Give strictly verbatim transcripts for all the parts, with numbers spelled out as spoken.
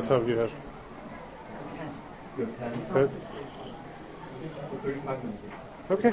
much time do you have? Good. Okay.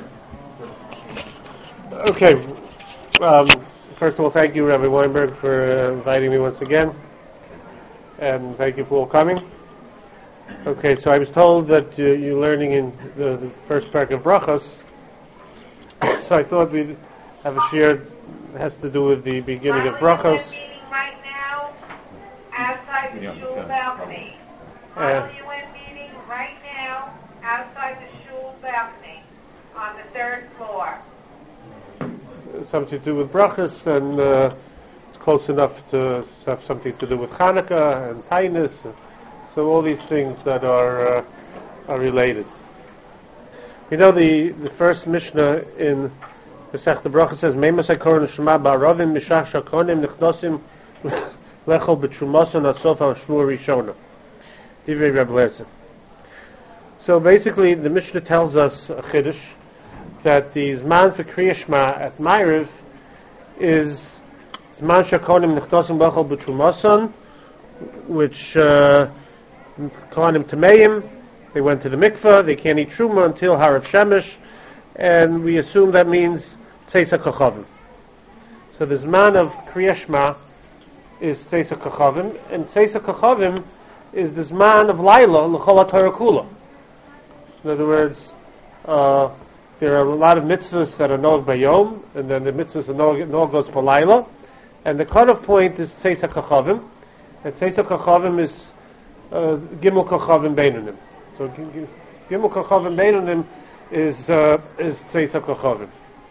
Okay. Um, first of all, thank you, Rabbi Weinberg, for uh, inviting me once again, and thank you for all coming. Okay, so I was told that uh, you're learning in the, the first part of Brachos, so I thought we'd have a share that has to do with the beginning of Brachos. We're meeting right now outside the shul balcony. Uh, R U N meeting right now outside the shul balcony on the third floor. Something to do with Brachos, and uh, it's close enough to have something to do with Hanukkah and Tainus. So all these things that are uh, are related. You know, the, the first Mishnah in Masechta Brachos says, "Meimas hakoron shema ba'aravim mishach shakonim nichnosim lechol b'trumason atsof ha'shvua rishona." Divrei Reb Lezer. So basically, the Mishnah tells us a chiddush that the zman for Kriya Shema at Ma'ariv is zman shakonim nichnosim lechol b'trumason, which uh, Kohanim Tameim, they went to the mikveh, they can't eat Truma until Harav Shemesh, and we assume that means Tzeisa Kochavim. So the Zman of Kriya Shema is Tzeisa Kochavim, and Tzeisa Kochavim is the Zman of Laila, L'chol HaTorah Kula. In other words, uh, there are a lot of mitzvahs that are Nog Bayom, and then the mitzvahs are Nog, Nog goes for Laila, and the cutoff point is Tzeisa Kochavim, and Tzeisa Kochavim is Uh, Gimel Kochavim Beinunim. So g- g- Gimel Kochavim Beinunim is uh, is Tzeisa Kochavim,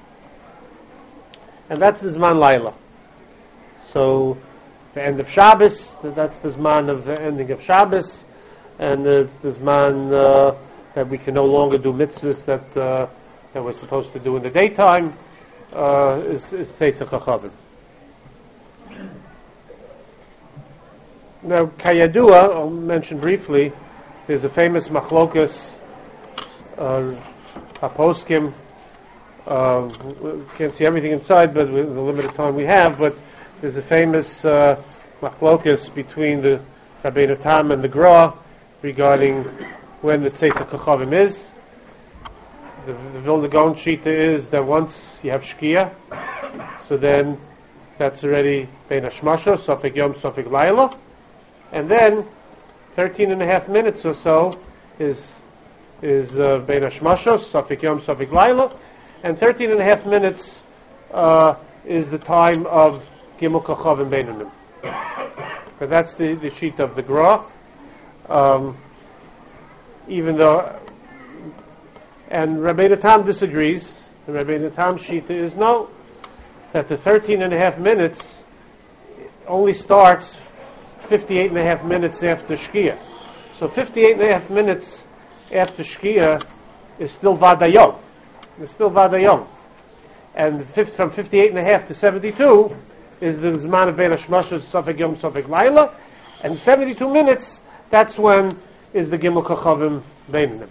and that's the Zman Laila. So the end of Shabbos, that's the Zman of the ending of Shabbos, and it's the Zman uh, that we can no longer do mitzvahs that uh, that we're supposed to do in the daytime. Uh, is is Tzeisa Kochavim. Now, Kayadua, I'll mention briefly, there's a famous machlokas, uh, Haposkim. Uh, can't see everything inside, but with the limited time we have, but there's a famous uh, machlokas between the Rabbeinu Tam and the Gra regarding when the Tzeisa Kochavim is. The, the Vilna Gaon Shita is that once you have Shkia, so then that's already Bein Hashmasha, Sofik Yom, Sofik Laila. And then, thirteen and a half minutes or so is is uh, Bein Hashmashos, Safik Yom, Safik Laila, and thirteen and a half minutes uh, is the time of Gimel Kochavim Beinunim. But that's the, the sheet of the Gra. Um, even though, and Rabbeinu Tam disagrees. The Rabbeinu Tam sheet is no, that the thirteen and a half minutes only starts fifty-eight and a half minutes after Shkia. So fifty-eight and a half minutes after Shkia is still Vadayom. It's still Vadayom. And from fifty-eight and a half to seventy-two is the Zman of Bein Hashmashos, Sofik Yom, Sofik Laila. And seventy-two minutes, that's when is the Gimel Kochavim Beinunim.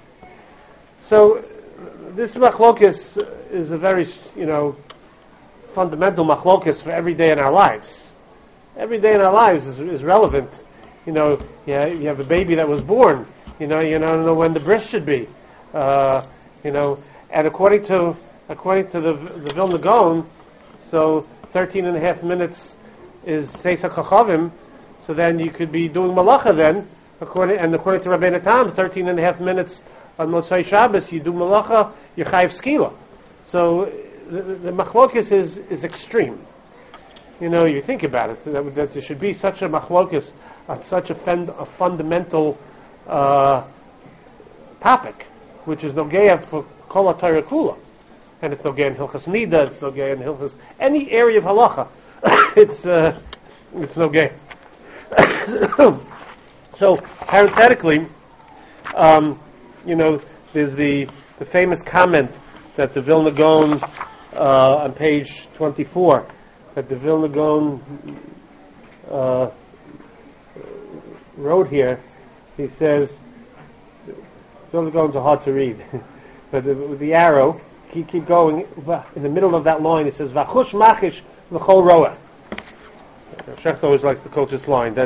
So this machlokes is a very, you know, fundamental machlokes for every day in our lives. Every day in our lives is, is relevant. You know, yeah, you have a baby that was born. You know, you don't know when the birth should be. Uh, you know, and according to according to the the Vilna Gaon, so thirteen and a half minutes is Tzeisa Kochavim. So then you could be doing malacha then, according and according to Rabbeinu Tam, thirteen and a half minutes on Motzei Shabbos you do malacha, you chayiv skila. So the, the, the machlokes is is extreme. You know, you think about it, that, that there should be such a machlokus, uh, such a, fend, a fundamental uh, topic, which is nogeya for kol HaTorah Kula. And it's nogeya in Hilchas Nida, it's nogeya in Hilchas, any area of halacha, it's uh, it's nogeya. So, parenthetically, um, you know, there's the, the famous comment that the Vilna Gaon uh, on page twenty-four, that the Vilna Gaon uh, wrote here. He says, Vilna Gaons are hard to read, but the, with the arrow, keep, keep going, in the middle of that line it says, Vachush machish v'chol roa. Shecht always likes to quote this line, that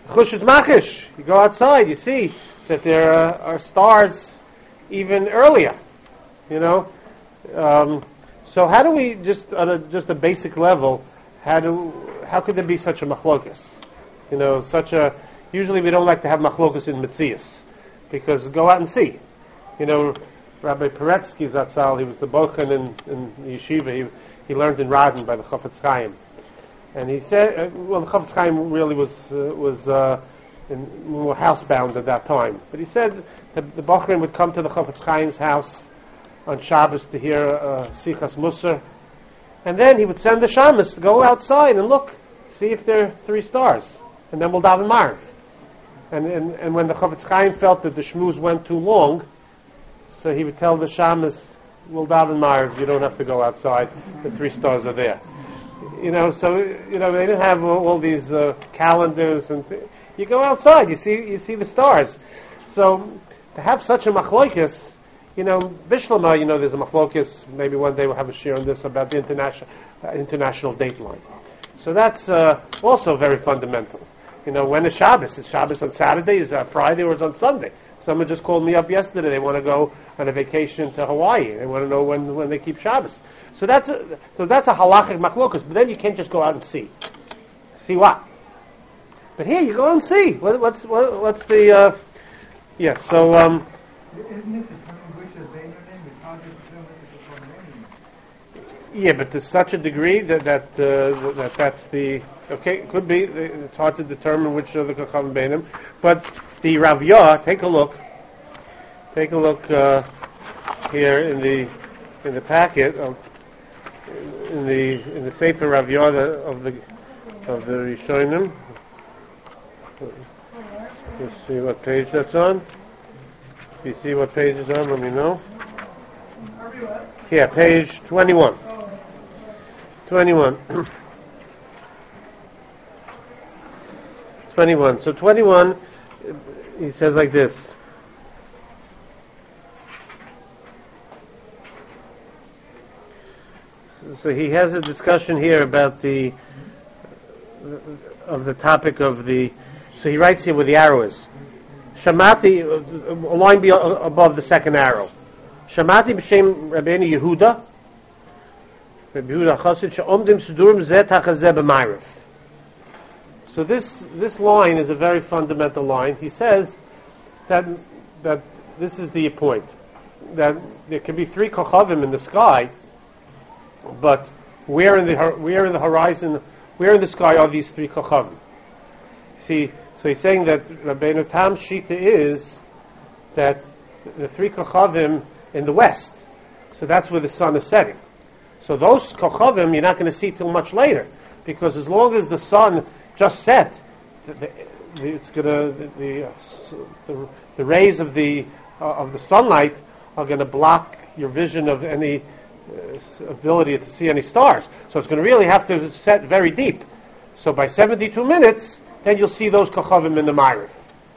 Chush's Machish. You go outside, you see that there uh, are stars even earlier. You know, um, so how do we just on a just a basic level? How do how could there be such a machlokas? You know, such a usually we don't like to have machlokas in Metzias because go out and see. You know, Rabbi Peretsky Zatzal, he was the bochen in, in yeshiva. He he learned in Radin by the Chofetz Chaim. And he said, uh, well, the Chofetz Chaim really was uh, was uh, in, more housebound at that time. But he said that the Bochrim would come to the Chofetz Chaim's house on Shabbos to hear uh, Sichas Musar, and then he would send the shamus to go outside and look, see if there are three stars, and then we'll daven Marv. And, and and when the Chofetz Chaim felt that the shmuz went too long, so he would tell the shamus, we'll daven Marv, you don't have to go outside, the three stars are there. You know, so you know they didn't have all, all these uh, calendars, and th- you go outside, you see, you see the stars. So to have such a machlokas, you know, Bishlama, you know, there's a machlokas. Maybe one day we'll have a share on this about the international uh, international date line. So that's uh, also very fundamental. You know, when is Shabbos? Is Shabbos on Saturday? Is it Friday, or is it on Sunday? Someone just called me up yesterday. They want to go on a vacation to Hawaii. They want to know when when they keep Shabbos. So that's a, so that's a halachic machlokas. But then you can't just go out and see. See what? But here you go and see. What, what's what, what's the? Uh, yeah. So. Um, Isn't it determined which is their name? It's hard to determine which is their name. Yeah, but to such a degree that that uh, that that's the okay. It could be. It's hard to determine which are the Kachavim Beinim. But the Rav Yah, take a look. Take a look uh, here in the in the packet of in the in the Sefer Rav Yah of the of the Rishonim. Let's see what page that's on. If you see what page it's on, let me know. Yeah, page twenty-one. twenty-one. twenty-one. So twenty-one, he says like this. So he has a discussion here about the of the topic of the. So he writes here where the arrow is. Shamati, a line be above the second arrow. Shamati b'shem Rabbeinu Yehuda, Rabbi Yehuda Chassid she'omdim sudurim zeh tachazeh b'mayrev. So this this line is a very fundamental line. He says that that this is the point, that there can be three kochavim in the sky, but where in the where in the horizon, where in the sky are these three kochavim? See. So he's saying that Rabbeinu Tam's shita is that the three kochavim in the west. So that's where the sun is setting. So those kochavim you're not going to see till much later, because as long as the sun just set, the, the, it's going to the, the the rays of the uh, of the sunlight are going to block your vision of any uh, ability to see any stars. So it's going to really have to set very deep. So by seventy-two minutes. Then you'll see those kochavim in the Ma'ariv.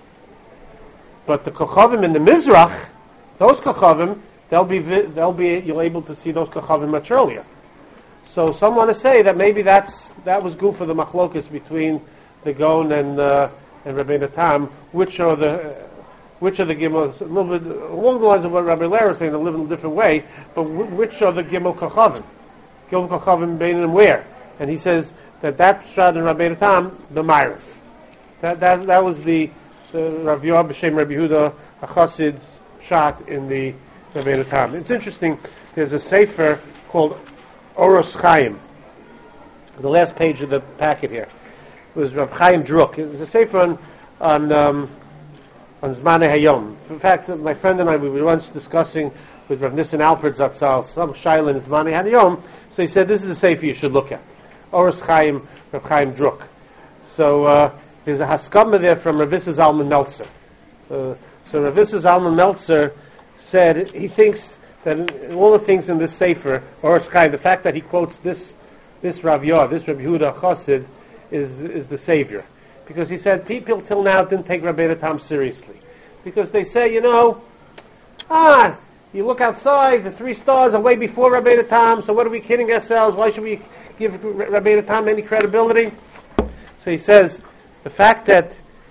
But the kochavim in the Mizrach, those kochavim, they'll be they'll be you'll able to see those kochavim much earlier. So some want to say that maybe that's that was good for the machlokas between the Gon and uh, and Rabbeinu Tam, which are the uh, which are the gimels, a little bit along the lines of what Rabbi Lera is saying, a little different way. But w- which are the gimel kochavim? Gimel kochavim bein and where? And he says that that shad in Rabbeinu Tam the Ma'ariv. That that that was the, the Rav Yah b'shem Rabbi Yehuda HaChassid's shot in the Rabbeinu Tam. It's interesting. There's a sefer called Oros Chaim. The last page of the packet here it was Rav Chaim Druk. It was a sefer on on um, on Zmanei Hayom. In fact, my friend and I we were once discussing with Rav Nissen Alpert Zatzal some shaila in Zmanei Hayom. So he said this is the sefer you should look at. Oros Chaim, Rav Chaim Druk. So. Uh, There's a haskama there from Rav Issa Zalman Meltzer. Uh, so Rav Issa Zalman Meltzer said he thinks that in all the things in this sefer, or Chaim, the fact that he quotes this this Rav Yah, this Rabbi Yehuda Chassid, is is the savior, because he said people till now didn't take Rabbeinu Tam seriously, because they say, you know, ah, you look outside, the three stars are way before Rabbeinu Tam, so what are we kidding ourselves? Why should we give Rabbeinu Tam any credibility? So he says. The fact that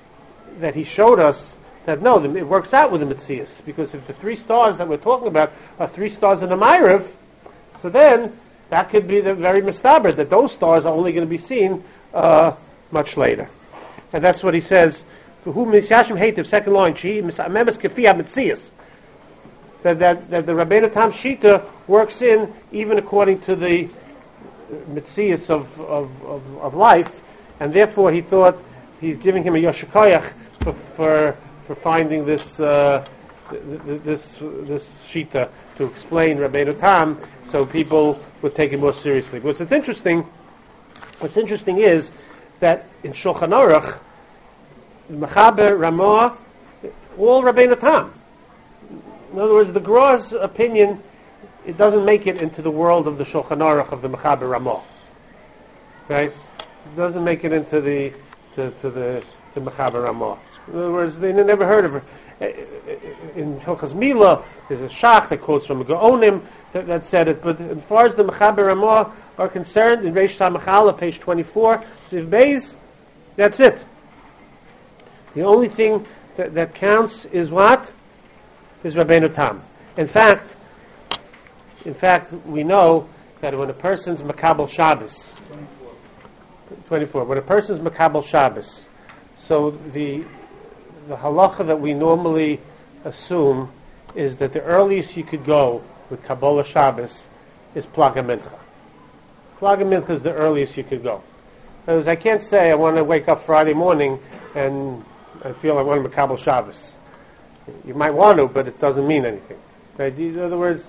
that he showed us that no, it works out with the Metzias, because if the three stars that we're talking about are three stars in the Ma'ariv, so then that could be the very mistaber, that those stars are only going to be seen uh, much later. And that's what he says, for whom Misyashim Hativ, second line, Shi, Memes Kefiya Metzias. That, that, that the Rabbeinu Tam Shita works in even according to the Metzias of, of, of, of life, and therefore he thought he's giving him a Yoshikoyach for, for for finding this uh, this this Shita to explain Rabbeinu Tam, so people would take it more seriously. But what's interesting, what's interesting is that in Shulchan Aruch, Mechaber, Ramah, all Rabbeinu Tam. In other words, the Gra's opinion, it doesn't make it into the world of the Shulchan Aruch of the Mechaber Ramah. Right? It doesn't make it into the to, to the the Mechaber Ramah. In other words, they never heard of her. In Hilchas Mila, there's a shach that quotes from a Gaonim that, that said it. But as far as the Mechaber Ramah are concerned, in Reish Tamachala, page twenty-four, Siv Beis, that's it. The only thing that, that counts is what? Is Rabbeinu Tam. In fact, in fact, we know that when a person's Makabel Shabbos, twenty-four, when a person's Makabel Shabbos, so the the halacha that we normally assume is that the earliest you could go with Kabbalah Shabbos is Plaga Mincha. Plaga Mincha is the earliest you could go. In other words, I can't say I want to wake up Friday morning and I feel I want to Kabbalah Shabbos. You might want to, but it doesn't mean anything. Right? In other words,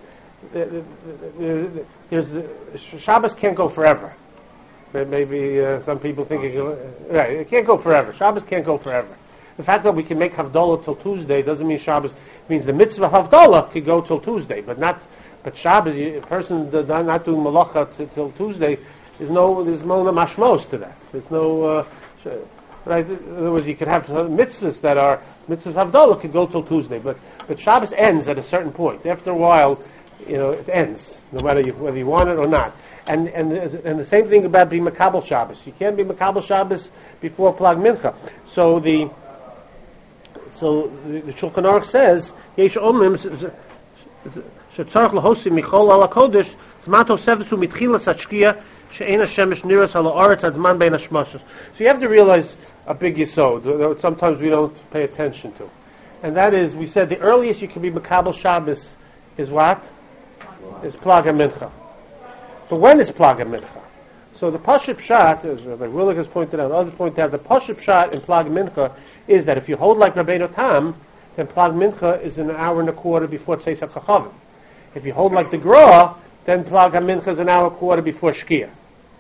there's, Shabbos can't go forever. Maybe uh, some people think it, right, it can't go forever. Shabbos can't go forever. The fact that we can make Havdalah till Tuesday doesn't mean Shabbos. It means the mitzvah Havdalah could go till Tuesday, but not. But Shabbos, a person not doing malacha t- till Tuesday, there's no there's no mashmos to that. There's no. Uh, right? In other words, you could have mitzvahs that are mitzvahs Havdalah could go till Tuesday, but but Shabbos ends at a certain point. After a while, you know, it ends, no matter you, whether you want it or not. And and and the same thing about being Makabel Shabbos. You can't be Makabel Shabbos before Plag Mincha. So the so the, the Shulchan Aruch says Yesh Omim shetzarich lahosim michol ala kodesh zman tosefesu mitchilas hashkia she'ein hashemesh niras ala aretz adman bein hashmashos. So you have to realize a big yesod that sometimes we don't pay attention to, and that is, we said the earliest you can be Makabel Shabbos is what? Is Plag Mincha. But when is Plaga Mincha? So the Pashut Pshat, as Rabbi Willig has pointed out, others pointed out, the Pashut Pshat in Plaga Mincha is that if you hold like Rabbeinu Tam, then Plaga Mincha is an hour and a quarter before Tzeis HaKachavim. If you hold like the Gra, then Plaga Mincha is an hour and a quarter before Shkia.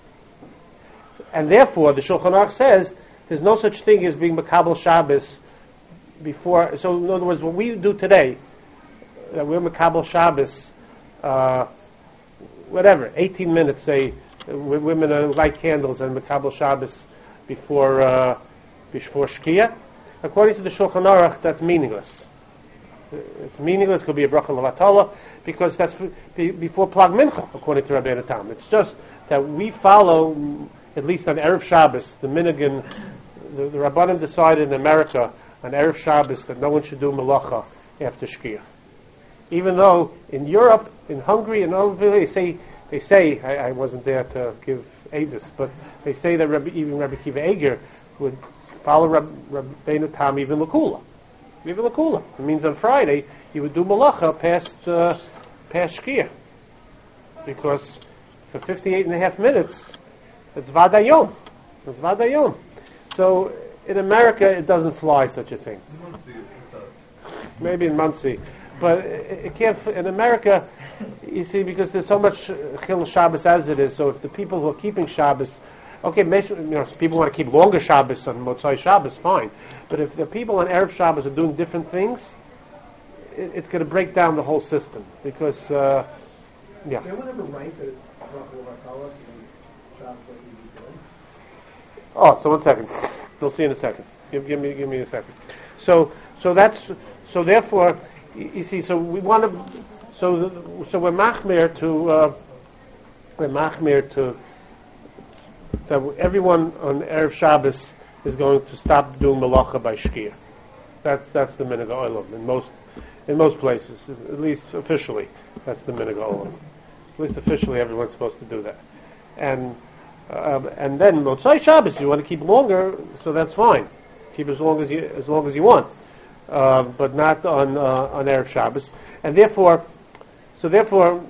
And therefore, the Shulchan Aruch says, there's no such thing as being Makabel Shabbos before. So in other words, what we do today, that we're Makabel Shabbos, uh, whatever, eighteen minutes, say, women uh, light candles and Makabel Shabbos before uh, before Shkia. According to the Shulchan Aruch, that's meaningless. It's meaningless. It could be a bracha levatala because that's be, before Plag Mincha, according to Rabbeinu Tam. It's just that we follow, at least on Erev Shabbos, the Minigan, the, the Rabbanim decided in America on Erev Shabbos that no one should do malacha after Shkia. Even though in Europe, in Hungary, and all they say, they say I, I wasn't there to give Aedis, but they say that Rabbi, even Rabbi Kiva Eger would follow Rab, Rabbeinu Tam even Lakula. Even Lakula. It means on Friday he would do malacha past uh, past Shkia, because for fifty-eight and a half minutes it's Vadayom. It's Vadayom. So in America it doesn't fly such a thing. Maybe in Muncie. But it can't, in America, you see, because there's so much Chil Shabbos as it is, so if the people who are keeping Shabbos, okay, you know, people want to keep longer Shabbos on Motzai Shabbos, fine. But if the people on Erev Shabbos are doing different things, it, it's going to break down the whole system. Because, uh, yeah. Does anyone ever write that it's Rav Vatala and Shabbos like you do? Oh, so one second. We'll see in a second. Give, give me, give me a second. So, so that's, so therefore, you see, so we want to, so so we're machmir to, uh, we're machmir to, that everyone on Erev Shabbos is going to stop doing malacha by shkia. That's that's the minhag ha'olam in most in most places, at least officially. That's the minhag ha'olam. At least officially, everyone's supposed to do that. And um, and then Motzai Shabbos, if you want to keep longer, so that's fine. Keep as long as you as long as you want, uh, but not on uh, on Erev Shabbos. And therefore, so therefore,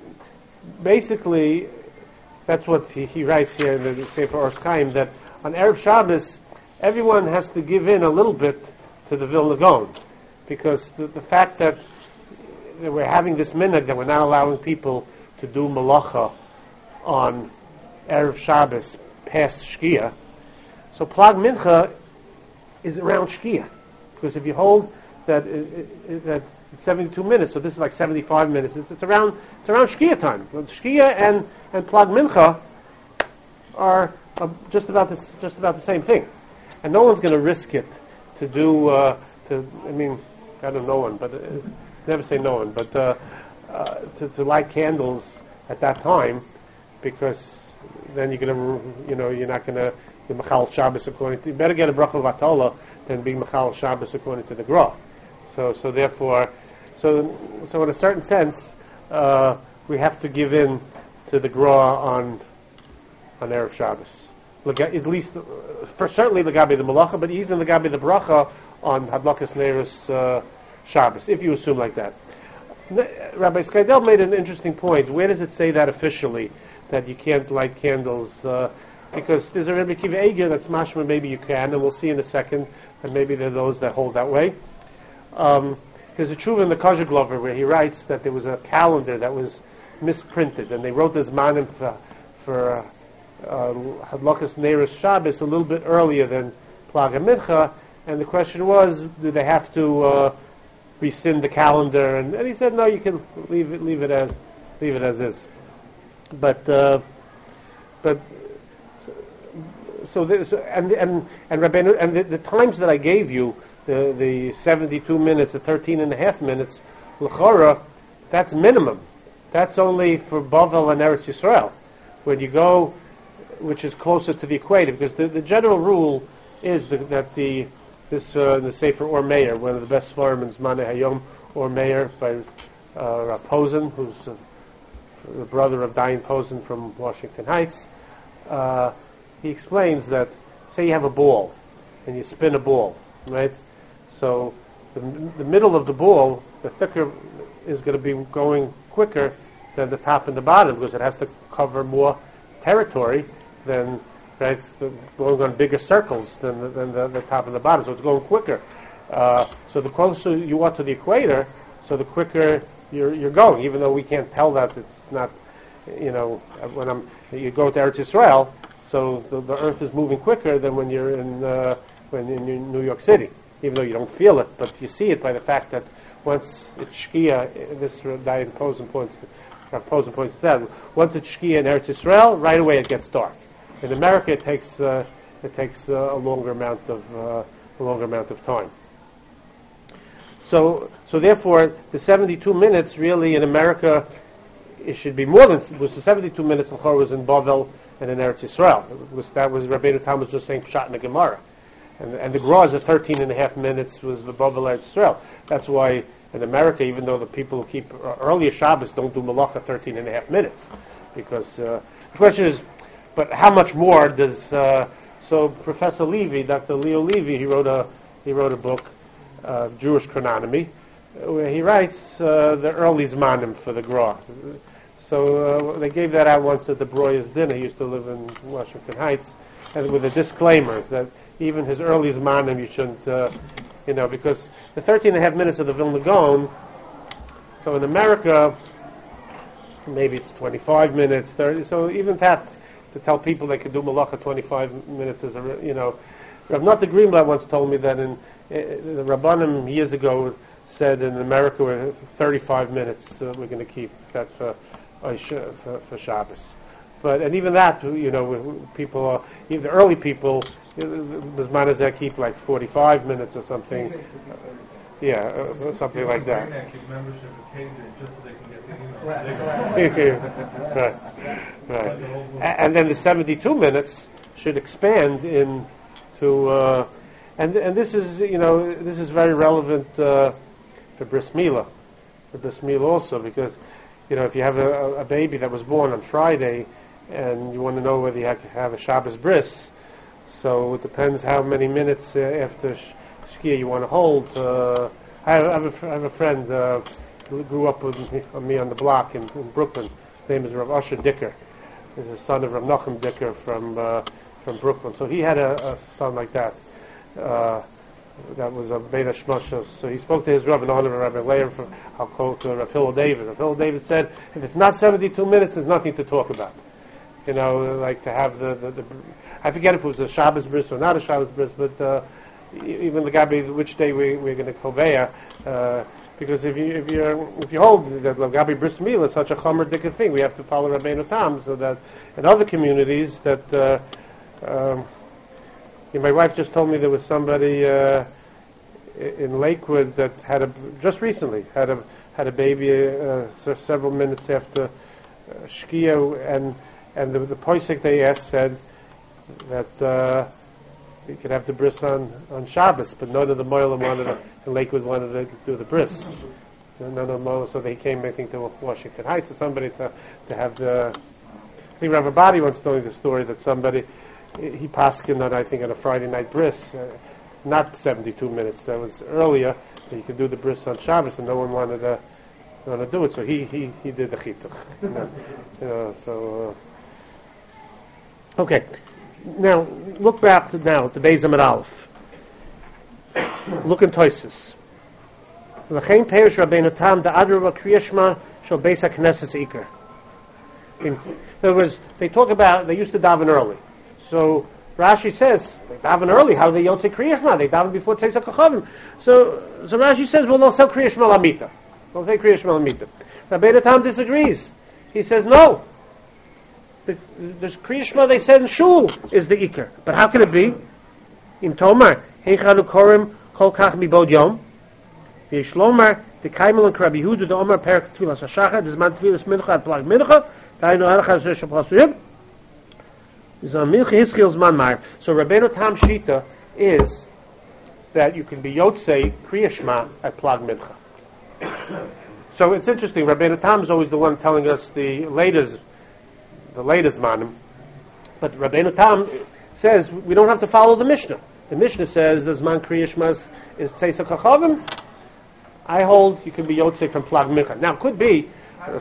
basically, that's what he, he writes here in the Sefer Oros Chaim, that on Erev Shabbos, everyone has to give in a little bit to the Vilna Gaon, because the, the fact that, that we're having this minhag that we're not allowing people to do malacha on Erev Shabbos past Shkia, so Plag Mincha is around Shkia, because if you hold that it, it, that it's seventy-two minutes, so this is like seventy-five minutes. It's, it's around it's around Shkia time. Shkia and and Plag Mincha are, are just about this just about the same thing, and no one's going to risk it to do uh, to. I mean, I don't know no one, but uh, never say no one, but uh, uh, to, to light candles at that time, because then you're going to, you know, you're not going to be Machal Shabbos according to. You better get a bracha v'atola than be Machal Shabbos according to the Gra. So, so therefore, so so in a certain sense, uh, we have to give in to the Gra on on Erev Shabbos. At least, uh, for certainly the Gabi the Malacha, but even the Gabi the Bracha on Hadlakas Neiros uh, Shabbos, if you assume like that. Rabbi Skidel made an interesting point. Where does it say that officially, that you can't light candles? Uh, because there's a Rebbe Kiva Eger that's mashma, maybe you can, and we'll see in a second that maybe there are those that hold that way. Um, there's a tshuva in the Kozher Glover where he writes that there was a calendar that was misprinted, and they wrote this manim for, for uh, Hadlakas Neiros Shabbos a little bit earlier than Plag Mincha, and the question was, do they have to uh, rescind the calendar? And, and he said, no, you can leave it, leave it as, leave it as is. But, uh, but, so, this, and and and Rabbeinu, and the, the times that I gave you, the the seventy-two minutes, the thirteen and a half minutes, l'chora, that's minimum. That's only for Bavel and Eretz Yisrael. When you go, which is closer to the equator, because the, the general rule is the, that the this uh, the Sefer Or Meir, one of the best svarim in Zmanei Hayom, Or Meir by uh, Rav Posen, who's uh, the brother of Diane Posen from Washington Heights. Uh, he explains that, say you have a ball, and you spin a ball, right? So the, the middle of the ball, the thicker, is going to be going quicker than the top and the bottom, because it has to cover more territory than, right, going on bigger circles than, the, than the, the top and the bottom, so it's going quicker. Uh, so the closer you are to the equator, so the quicker you're, you're going, even though we can't tell that it's not, you know, when I'm, you go to Eretz Yisrael, so the, the earth is moving quicker than when you're in, uh, when in New York City, even though you don't feel it, but you see it by the fact that once it's Shkia, this Diane Posen points, Posen points to that, once it's Shkia in Eretz Yisrael, right away it gets dark. In America, it takes uh, it takes uh, a longer amount of uh, a longer amount of time. So, so therefore, the seventy-two minutes really in America, it should be more than it was the seventy-two minutes. L'chor was in Bavel and in Eretz Yisrael. It was, that was Rabbeinu Tam was just saying Pshat in the Gemara, and and the Gra is at thirteen and a half minutes was the Bavel Eretz Yisrael. That's why in America, even though the people who keep uh, earlier Shabbos don't do Malacha thirteen and a half minutes, because uh, the question is, but how much more does? Uh, so Professor Levy, Doctor Leo Levy, he wrote a he wrote a book, uh, Jewish Chronomy, where he writes uh, the early Zmanim for the Gra. So uh, they gave that out once at the Breuer's dinner. He used to live in Washington Heights, and with a disclaimer that even his early Zmanim you shouldn't, uh, you know, because the thirteen and a half minutes of the Vilna Gaon. So in America, maybe it's twenty-five minutes, thirty. So even that, to tell people they could do Malacha twenty-five minutes is a, you know, Rav Nata Greenblatt once told me that in, in the Rabbanim years ago said in America we're thirty-five minutes uh, we're going to keep that for, for for Shabbos. But and even that, you know, people are, even the early people, Bismanazeh keep like forty-five minutes or something. Yeah, uh, something like that. Right, right. And then the seventy-two minutes should expand in to, uh, and and this is you know this is very relevant uh, for bris milah, for bris milah also, because you know if you have a, a baby that was born on Friday and you want to know whether you have to have a Shabbos bris, so it depends how many minutes uh, after Shkia you want to hold. Uh, I, have, I, have a, fr- I have a friend uh, who grew up with me, uh, me on the block in, in Brooklyn. His name is Rav Usher Dicker. He's the son of Rav Nachum Dicker from uh, from Brooklyn. So he had a, a son like that. Uh, that was a Beta Shmoshes. So he spoke to his Rav in honor of Rabbi Leir from I'll quote to Rav Hillel David. Rav Hillel David said, if it's not seventy-two minutes, there's nothing to talk about. You know, like to have the, the, the I forget if it was a Shabbos bris or not a Shabbos bris, but uh, even the Gabi, which day we, we're going to Koveya, uh, because if you if you if you hold that Gabi bris milah is such a chomer dikah thing, we have to follow Rabbeinu Tam, so that in other communities that uh, um, you know, my wife just told me there was somebody uh, in Lakewood that had a just recently had a had a baby uh, several minutes after uh, Shkia, and and the, the poisek they asked said that uh, you could have the bris on, on Shabbos, but none of the Moilim wanted to, in Lakewood wanted to do the bris. None of the Moilim, so they came, I think, to Washington Heights or somebody to, to have the... I think Rav Abadi once told me the story that somebody, he paskined on, I think, on a Friday night bris, uh, not seventy-two minutes, that was earlier, that you could do the bris on Shabbos, and no one wanted to, wanted to do it, so he, he, he did the chituch. You know, you know, so... Uh, okay. Now, look back to now to Beis Amud Aleph. Look in Toisus. L'chein perish Rabbeinu Tam da'adru v'kriyah shema shel Beis HaKnesses Iker. In other words, they talk about they used to daven early. So Rashi says they daven early. How do they yotze kriyah shema? They daven before Tzeis HaKochavim. So so Rashi says, well, they'll say kriyah shema lamita. They'll say kriyah shema lamita. Rabbeinu Tam disagrees. He says no. The, the Kriya Shema they said in Shul is the Iker. But how can it be? In Tomar, Heichanu Korim Kol Kach Mibod Yom. V'Yishlomar, the Kaimel and Rabbi Yehuda, the Omar Perak Tfilas HaShachar, the Zman Tfilas Mincha, at Plag Mincha, Tainu Arachas Resh HaPasurim, Zman Mincha Hiskil Zman Mar. So Rabbeinu Tam Shita is that you can be Yotzei Kriya Shema at Plag Mincha. So it's interesting, Rabbeinu Tam is always the one telling us the latest the latest manim, but Rabbeinu Tam says we don't have to follow the Mishnah. The Mishnah says the Zman Kriya Shema is Tzeis HaKochavim. I hold you can be Yotzei from Plag Mincha. Now, it could be. Uh,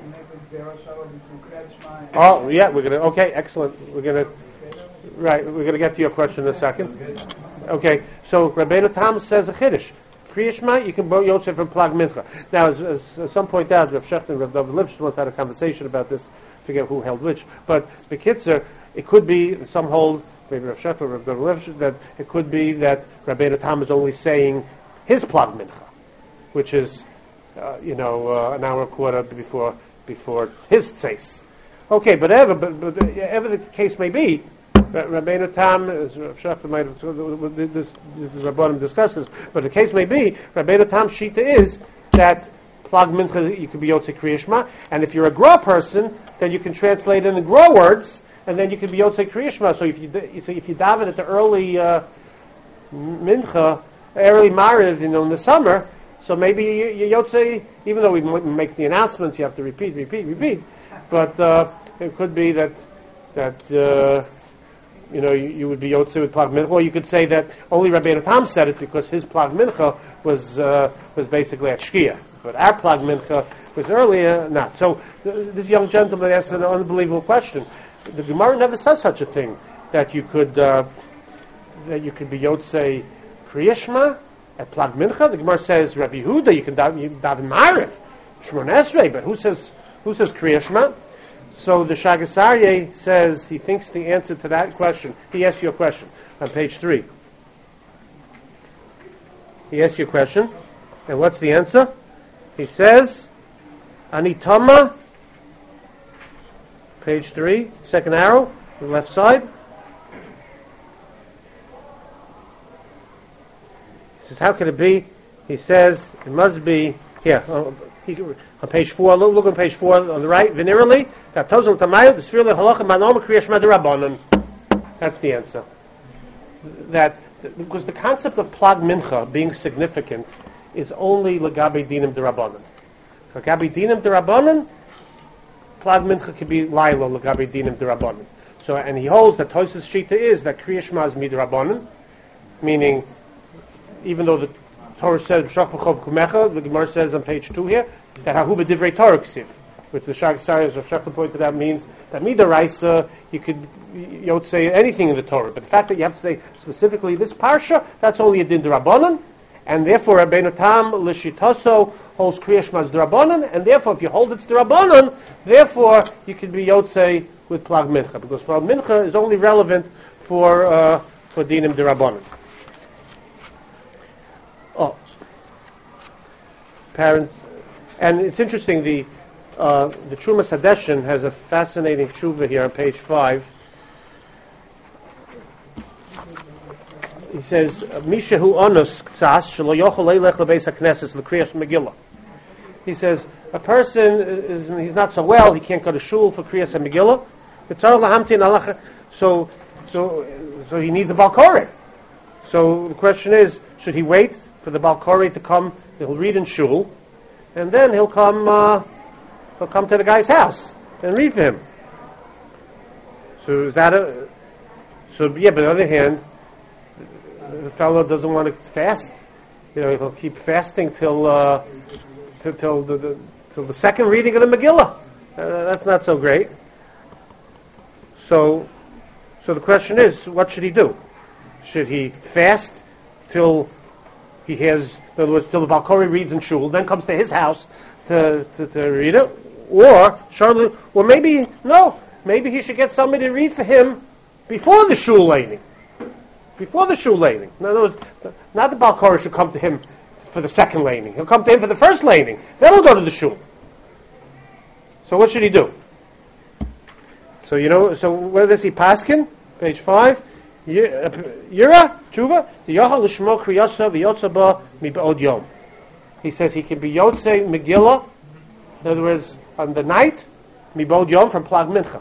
oh, yeah, we're gonna. Okay, excellent. We're gonna. Right, we're gonna get to your question in a second. Okay, so Rabbeinu Tam says a chiddush. Kriya Shema, you can be Yotzei from Plag Mincha. Now, as, as, as some point out, Rav Shechter and Rav David Lipschitz once had a conversation about this. Forget who held which, but the Kitzer, it could be some hold, maybe Rav Shechter or Rav Levshitz, that it could be that Rabbeinu Tam is only saying his Plag Mincha, which is, uh, you know, uh, an hour and a quarter before before his Tzeis. Okay, but ever, but, but ever the case may be, Rabbeinu Tam, as Rav Shechter might have, this, this Rabbanim discusses, but the case may be, Rabbeinu Tam Shita is that Plag Mincha, you can be Yotzei Kriya Shema, and if you're a Gra person, then you can translate in the Gra words, and then you can be Yotzei Kriya Shema. So if you so if you daven at the early uh, Mincha, early Mariv, you know, in the summer, so maybe you, you Yotzei, even though we make the announcements, you have to repeat, repeat, repeat. But uh, it could be that that uh, you know you, you would be Yotzei with Plag Mincha, or you could say that only Rabbeinu Tam said it because his Plag Mincha was uh, was basically at Shkia. But our Plag Mincha was earlier, not. So th- this young gentleman asked an unbelievable question. The Gemara never says such a thing, that you could uh, that you could be Yotzei Kriya Shema at Plag Mincha. The Gemara says Rabbi Yehuda, you can daven Ma'ariv, Shemon Esrei, but who says who says Kriya Shema? So the Shagas Aryeh says he thinks the answer to that question. He asked you a question on page three. He asked you a question, and what's the answer? He says, Anitama, page three, second arrow, the left side. He says, how can it be? He says, it must be, here, on, on page four, look, look on page four on the right, Venerally, that's the answer. that because the concept of plag mincha being significant is only legabe dinim derabanan. Legabe dinim derabanan, plag mincha can be laila legabe dinim derabanan. So, and he holds that Tosfos Shita is that Kriya Shema is midrabanan, meaning even though the Torah says B'shach b'chov kumecha, the Gemara says on page two here that hahu b'divrei Torah ksiv, which the Shach Sarius of Shechel pointed out means that midaraisa you could you don't say anything in the Torah, but the fact that you have to say specifically this parsha, that's only a din derabanan, and therefore Rabbeinu Tam l'shitaso holds Kriya Shema as derabanan, and therefore if you hold it's derabanan, therefore you can be yotzei with plag mincha, because plag mincha is only relevant for uh, for dinim derabanan. Oh, parents, and it's interesting. The uh, the Trumas Hadeshin has a fascinating tshuva here on page five. He says, "Mishahu onus ktsas shelo yochol leilech lebeis hakneses l'kriyas Megillah." He says a person is he's not so well, he can't go to shul for kriyas Megillah. So, so, so he needs a balkori. So the question is, should he wait for the balkori to come? He'll read in shul, and then he'll come. Uh, he'll come to the guy's house and read for him. So is that a? So yeah, but on the other hand, the fellow doesn't want to fast. You know, he'll keep fasting till uh, till, till the, the till the second reading of the Megillah. Uh, that's not so great. So, so the question is, what should he do? Should he fast till he has, in other words, till the Balkori reads in shul, then comes to his house to, to, to read it? Or, Charlotte, or maybe, no, maybe he should get somebody to read for him before the shul laning. Before the shul laning. In other words, not the Balkori should come to him for the second laning. He'll come to him for the first laning. Then he'll go to the shul. So what should he do? So you know, so where does he paskin? Page five. Yira, tshuva, yochal l'shmo kriyasa v'yotza ba mib'od yom. He says he can be yotzei Megillah, in other words, on the night, mib'od yom from plag mincha,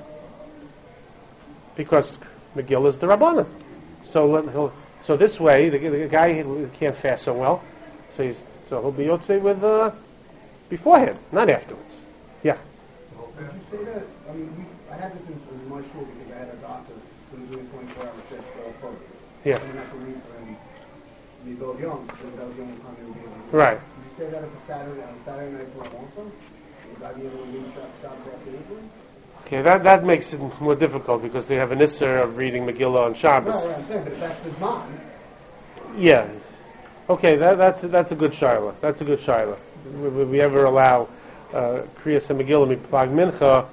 because Megillah is the rabbanan. So he'll, so this way, the, the guy who can't fast so well, so he's so he'll be yotzei with uh, beforehand, not afterwards. Yeah. Did you say that? I mean, we, I had this in, in my shul because I had a doctor who was doing twenty-four hour shifts for program. Yeah. And I had to read for him Mibod Yom, because that was the only time he would be able to read. Right. Did you say that at the Saturday, on Saturday night for him also? Would I be able to read Shabbos after Israel? Okay, that, that makes it more difficult because they have an issur of reading Megillah on Shabbos. No, right, I'm saying, but if that's his mom. Yeah. Okay, that, that's that's a good shaila. That's a good shaila. Would we ever allow uh, Kriyas and Megillah Miplag Mincha?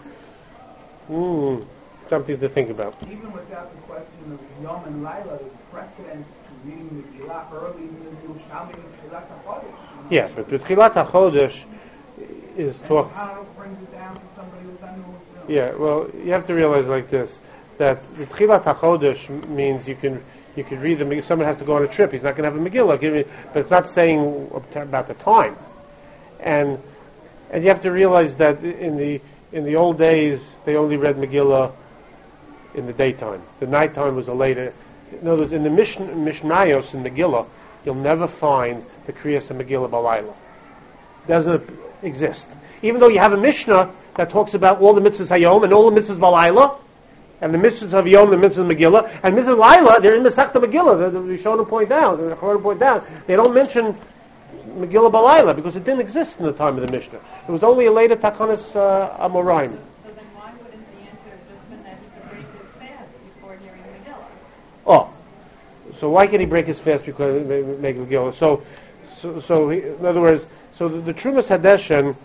Hmm, something to think about. Even without the question of Yom and Laila, there's precedent to reading Megillah early in the Yerushalmi and Tchilat HaChodesh. Yes, but the Tchilat HaChodesh is talk. How brings it down to somebody who's unknown. Yeah, well, you have to realize like this, that the Tchilat HaChodesh means you can you can read the Megillah. Someone has to go on a trip. He's not going to have a Megillah, but it's not saying about the time. And and you have to realize that in the in the old days they only read Megillah in the daytime. The nighttime was a later. In other words, in the Mishnah, Mishnayos in Megillah, you'll never find the Kriyas and Megillah Balayla. Doesn't exist. Even though you have a Mishnah that talks about all the mitzvahs Hayom and all the mitzvahs Balayla, and the mitzvahs of Yom, the mitzvahs of Megillah, and mitzvahs Laila, they're in the Masechta Megillah. The Rishonim point out, the Chachamim point out, they don't mention Megillah Balayla because it didn't exist in the time of the Mishnah. It was only a later Takanas uh, Amoraim. So then why wouldn't the answer have just been that he could break his fast before hearing Megillah? Oh, so why can he break his fast because it make Megillah? So, so, so he, in other words, so the, the Trumas Hadeshin,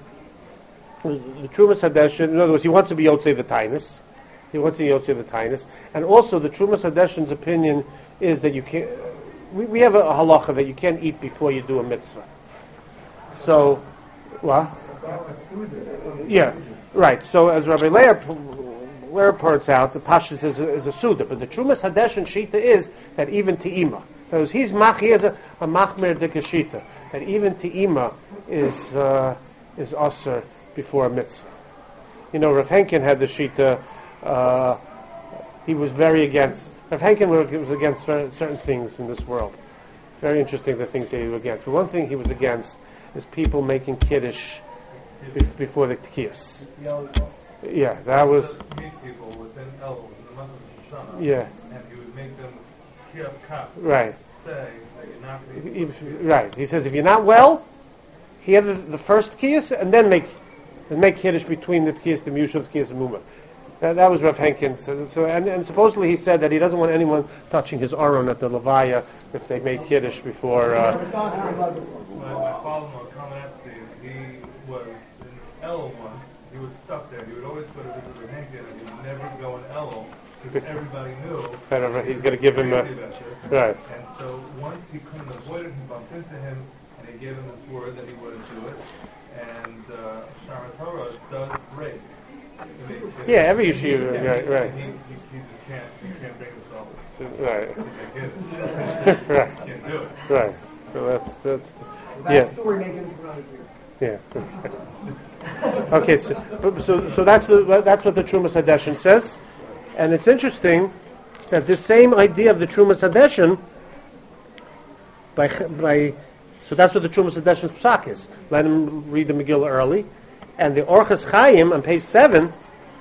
the Trumas Hadeshin, in other words, he wants to be Yotzei the Tainus. He wants to be Yotzei the Tainus, and also the Trumas Hadeshin's opinion is that you can't. We, we have a, a halacha that you can't eat before you do a mitzvah. So, what? Yeah, right. So as Rabbi Leir, Leir points out, the Pashas is a, is a Suda, but the Trumas Hadeshin Shita is that even Te'ima, because he's mach, he has a, a Machmer Dikashita, that even Te'ima is uh, is Aser before a mitzvah. You know, Rav Henkin had the Shita, uh, he was very against Rav Henkin was against certain things in this world. Very interesting, the things that he was against. But one thing he was against is people making kiddush be- before the tkiyas. Yeah, that was. Meet people within Elul in the month of Shoshana. Yeah. And he would make them kiyas kaf. Right. Say that you're not. If, right. He says if you're not well, he had the, the first kiyas and then make and make kiddush between the tkiyas, the Mushav tkiyas, and Muma. That, that was Rav Henkin. So, so and, and supposedly he said that he doesn't want anyone touching his aron at the levaya if they made kiddush before. Uh, My, my father-in-law, Carmen Epstein, he was in Elul once. He was stuck there. He would always go to visit Rav Henkin, and he would never go in Elul because everybody knew that he's going to give him a right. And so once he couldn't avoid it, he bumped into him, and he gave him this word that he wouldn't do it. And uh, Shara Torah does break. Yeah, every yeshiva, yeah, right, right. He, he, he just can't, he can't bring himself. So, right. He can't right. Can't do it. Right. So that's that's That yeah. story making it around here. Yeah. Okay. So so so that's the, that's what the Trumas Hadeshin says, and it's interesting that this same idea of the Trumas Hadeshin by by so that's what the Trumas Hadeshin psak is. Let him read the Megillah early. And the Orchos Chaim on page seven,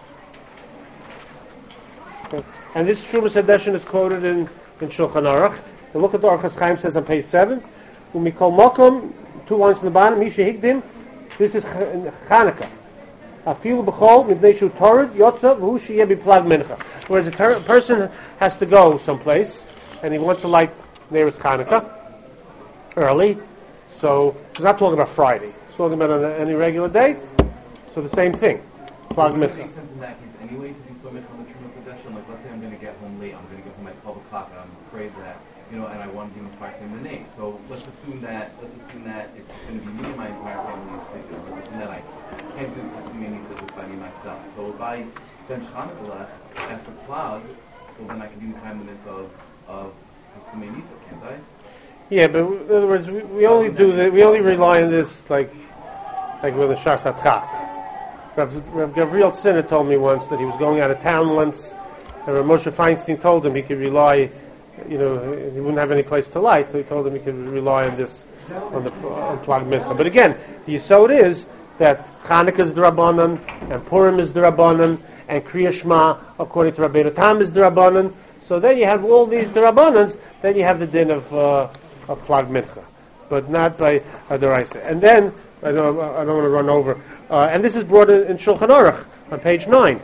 and this Trumas Hadeshin is quoted in, in Shulchan Aruch. And look at the Orchos Chaim says on page seven, Umikol Mokom, two lines in the bottom, Misha Higdim, this is Chanukah. Afilu B'chol, Mibnei Shu Torah, Yotza, V'hu Sheyeh B'plag Mincha. Whereas a ter- person has to go someplace, and he wants to light nearest Chanukah early, so he's not talking about Friday. He's talking about on any regular day. So the same thing. Plag Would it Mincha. make sense in that case anyway to do so much on the Trumas Hadeshin? Like, let's say I'm going to get home late, I'm going to get home at twelve o'clock, and I'm afraid that, you know, and I want to do my in the name. So let's assume that, let's assume that it's going to be me and my entire family is taken. Let's assume that I can't do the community just by me myself. So if I then Chanukah after Plag, so then I can do the time limits of, of Pesumei Nisa, can't I? Yeah, but in other words, we, we only do the, we only rely on this like like with the Shas HaTchak. Rav, Rav Gavriel Tziner told me once that he was going out of town once, and Rav Moshe Feinstein told him he could rely, you know, he wouldn't have any place to light, so he told him he could rely on this, on the on Plag Mincha. But again, the yesod is that Chanukah is the Rabbanan, and Purim is the Rabbanan, and Kriya Shema, according to Rabbeinu Tam, is the Rabbanan. So then you have all these the Rabbanans, then you have the din of uh, of Plag Mincha, but not by Adoraisa. And then I don't I don't want to run over. Uh, and this is brought in, in Shulchan Aruch on page nine.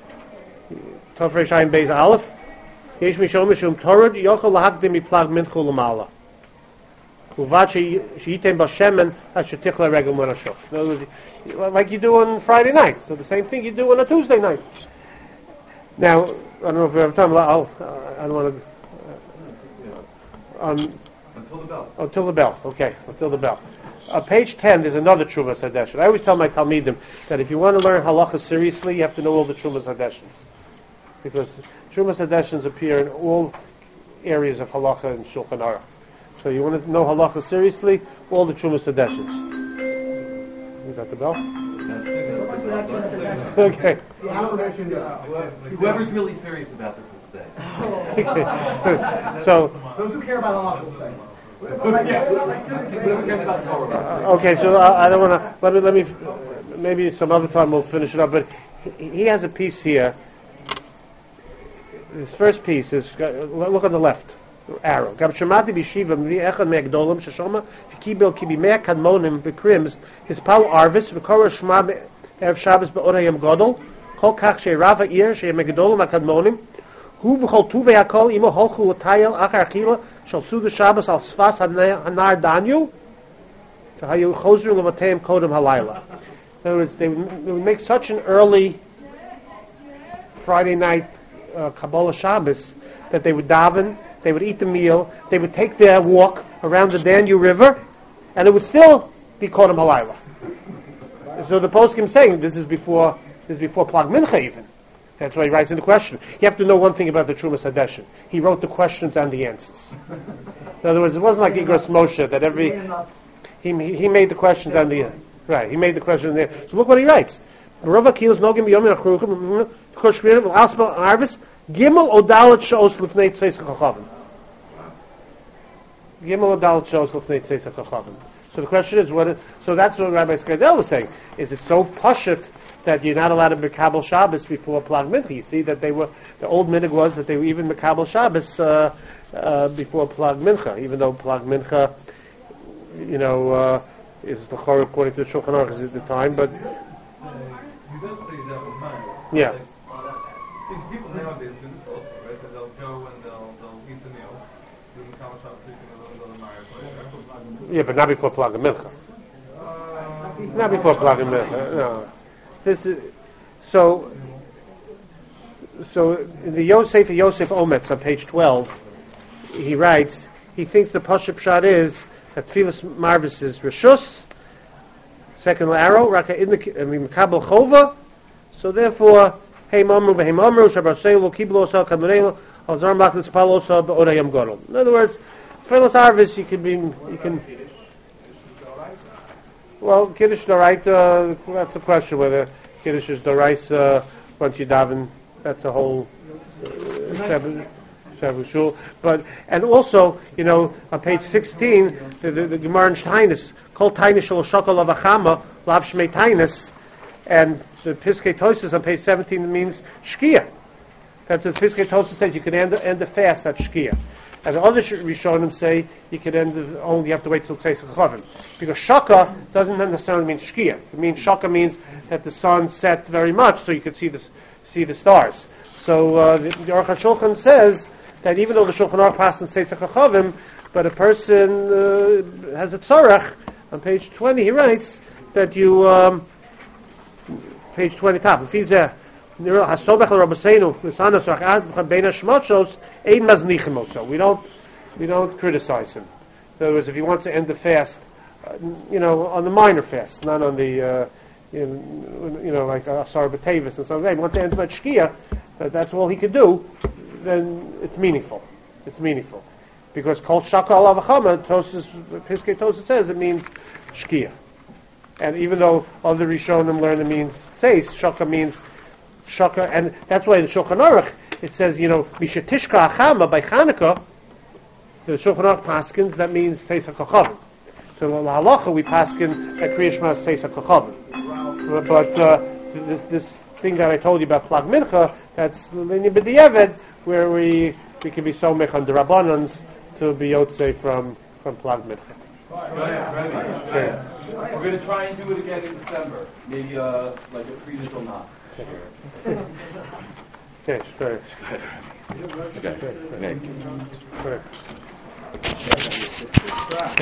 Tov Reish Ayin Beis Aleph. Yesh mishom mishum Torah yochel lahakdim miplag mincha l'mala. Uvat sheyitem b'shemen as shetichla regel monashov. In other words, like you do on Friday night. So the same thing you do on a Tuesday night. Now I don't know if we have time. I'll, uh, I don't want to. Uh, um, Until the bell. Until the bell. Okay, until the bell. Uh, page ten, there's another Trumas Hadeshin. I always tell my Talmidim that if you want to learn halacha seriously, you have to know all the Trumas Hadeshins. Because Trumas Hadeshins appear in all areas of halacha in Shulchan Aruch. So you want to know halacha seriously, all the Trumas Hadeshins. You got the bell? Okay. Whoever's really serious about this will stay. So, Those who care about Allah will say. Uh, okay, so I, I don't want to. Let me, let me. Maybe some other time we'll finish it up. But he, he has a piece here. His first piece is look on the left arrow. Gab shemati b'shiva mi echad me'agdolim sheshoma v'kibel ki b'mei kadmonim b'krims his pal arvis v'kora shema erev Shabbos b'orayim gadol kol kach she'rav ha'ir she'megdolim ha'kadmonim hu v'chol tuvei hakol imo holchu l'tayel achar achila shall sue the Shabbos al Sfas Hanar Danyu to how you chosru levateim kodem halayla. In other words, they would, they would make such an early Friday night uh, Kabbalah Shabbos that they would daven, they would eat the meal, they would take their walk around the Danube River, and it would still be kodem halayla. So the poskim saying this is before this is before Plag Mincha even. That's why he writes in the question. You have to know one thing about the Trumas Hadeshin. He wrote the questions and the answers. In other words, it wasn't like Igros Moshe that every he he made the questions and the right. He made the questions and the so look what he writes. Rova kilos nogim yom yachruchim koshkrin asma arvis gimel odalat shows lifnei tzeis chachavim. Gimel odalat shows lifnei tzeis chachavim. So the question is, what? Is, so that's what Rabbi Skadel was saying. Is it so pashut that you're not allowed to Mekabel Shabbos before Plag Mincha? You see that they were, the old minhag was that they were even Mekabel Shabbos uh, uh, before Plag Mincha, even though Plag Mincha, you know, uh, is the Chor according to the Shulchan Aruch at the time, but He does say that with mine. yeah. Like, see, people nowadays do this also, right? That they'll go and they'll they'll eat the meal, do the Kama Shabbos, and they'll go to Maya. Yeah, but not before Plag Mincha. Uh, Not before Plag Mincha. No. This is so. So in the Yosef Yosef Ometz on page twelve, he writes he thinks the Pashup Pshat is that Tfilas Marvis is Rishus, second arrow, Raka in the I mean Mekabel Chova. So therefore, Hey Mamru Behem Mamru Shabraselu Kiblo Sa Kadmonelu Alzar Maklis Palosa Be'odayam Godel. In other words, Tfilas Arvis you can be you can. Well, Kiddush Doraita, that's a question whether Kiddush is Doraisa once you daven. That's a whole uh, Shavu Shul. But, and also, you know, on page sixteen, the, the, the Gemara in Tainus, Kol Tainus Shal Shokol Avachama, Lav Shmei Tainus, and the Piskei Tosis on page seventeen means Shkia. That's what Piskei Tosis says, you can end, end the fast at Shkia. And the other Rishonim say you can end the, only you have to wait till Tzeis Chachavim. Because Shaka doesn't necessarily mean Shkia. It means Shaka means that the sun sets very much, so you could see the see the stars. So uh, the, the Aruch HaShulchan says that even though the Shulchan Aruch passes Tzeis Chachavim, but a person uh, has a tzorach. On page twenty, he writes that you um, page twenty top. We don't we don't criticize him. In other words, if he wants to end the fast, uh, you know, on the minor fast, not on the uh, you, know, you know like Asar B'Tavis and so on. He wants to end the Shkia, that that's all he could do. Then it's meaningful. It's meaningful because Kol Shaka Alav Achama, Tosis Piskei Tosis says it means Shkia, and even though other Rishonim learn it means Tzeis, Shaka means Shaka, and that's why in Shulchan Aruch it says, you know, Mishatishka Achama by Chanukah. The Shulchan Aruch paskins that means Tzeis HaKochavim. So the halacha we paskin that Kriya Shema is Tzeis HaKochavim. But uh, this this thing that I told you about Plag Mincha, that's Linyan B'Diavad, where we we can be so mech on the Rabbanans to be Yotzei from from Plag Mincha. Right, right, right. Okay. We're going to try and do it again in December. Maybe uh, like a prenatal knot. Okay, sure. Okay. Thank you. Sure.